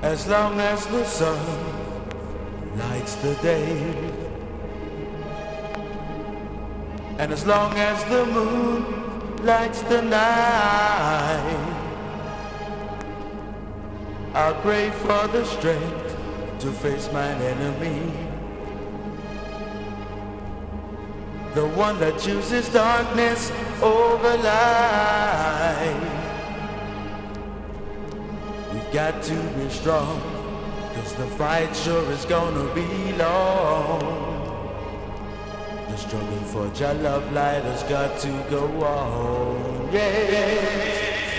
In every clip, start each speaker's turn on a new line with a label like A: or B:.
A: As long as the sun lights the day, and as long as the moon lights the night, I'll pray for the strength to face mine enemy, the one that chooses darkness over light. We've got to be strong, 'cause the fight sure is gonna be long. The struggle for your love light has got to go on, yeah.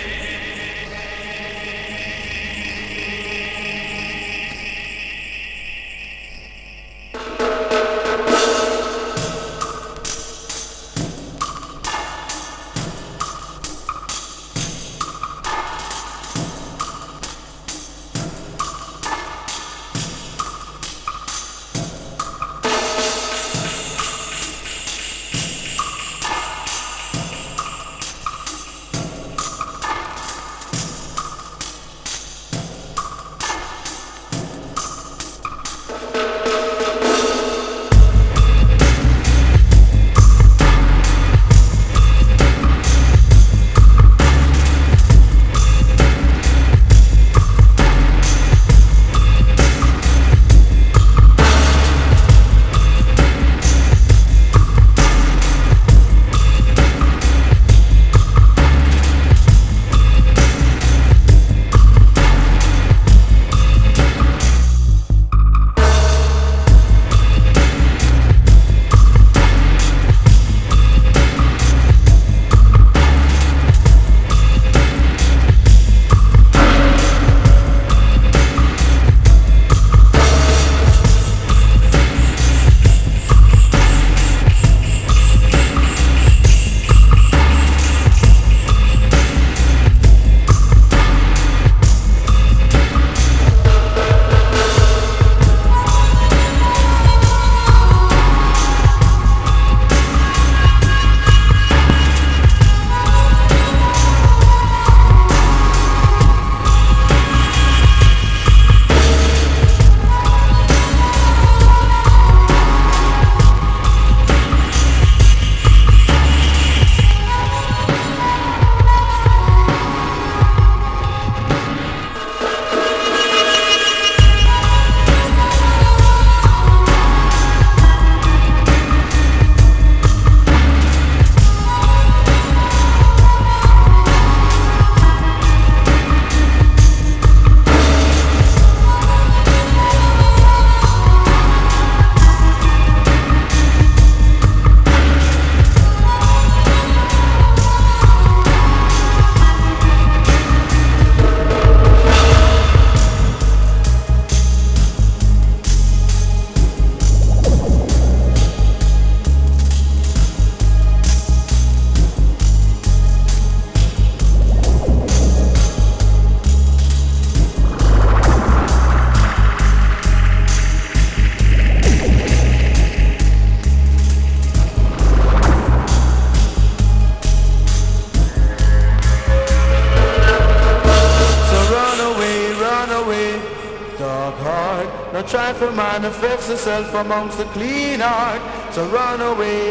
A: Try to manifest itself amongst the clean heart. So run away,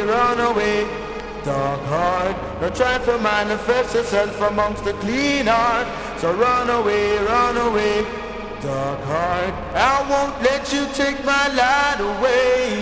A: dark heart. Don't try to manifest itself amongst the clean heart. So run away, dark heart. I won't let you take my light away.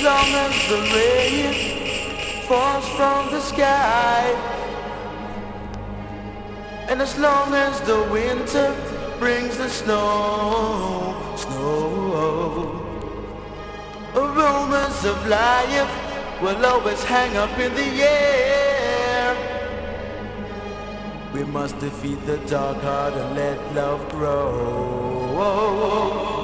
A: long as the rain falls from the sky, and as long as the winter brings the snow, aromas of life will always hang up in the air. We must defeat the dark heart and let love grow.